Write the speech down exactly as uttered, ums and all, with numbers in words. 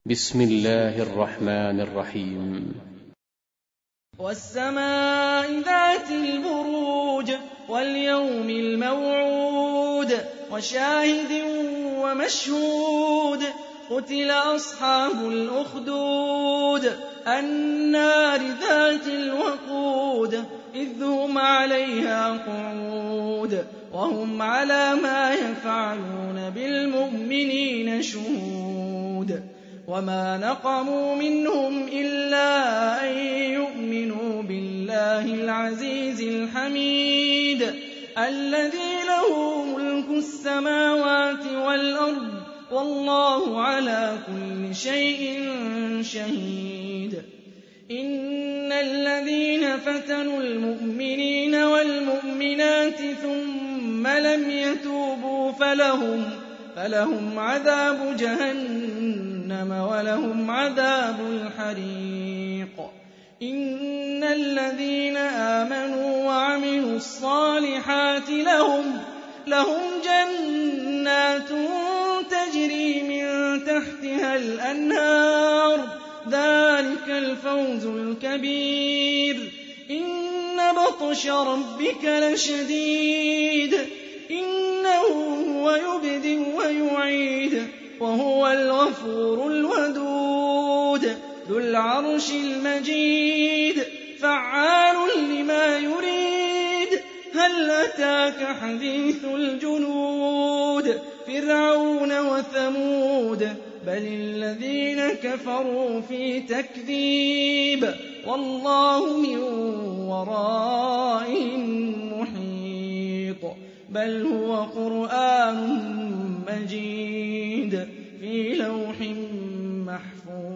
بسم الله الرحمن الرحيم. والسماء ذات البروج واليوم الموعود وشاهد ومشهود قتل أصحاب الأخدود النار ذات الوقود إذ هم عليها قعود وهم على ما يفعلون بالمؤمنين شهود وما نقموا منهم إلا أن يؤمنوا بالله العزيز الحميد الذي له ملك السماوات والأرض والله على كل شيء شهيد. إن الذين فتنوا المؤمنين والمؤمنات ثم لم يتوبوا فلهم فلهم عذاب جهنم ولهم عذاب الحريق. إن الذين آمنوا وعملوا الصالحات لهم لهم جنات تجري من تحتها الأنهار ذلك الفوز الكبير. إن بطش ربك لشديد إنه هو يبدئ ويعيد وهو الغفور الودود ذو العرش المجيد فعال لما يريد. هل أتاك حديث الجنود فرعون وثمود بل الذين كفروا في تكذيب والله من ورائهم محيط. بل هو قرآن مجيد في لوح محفوظ.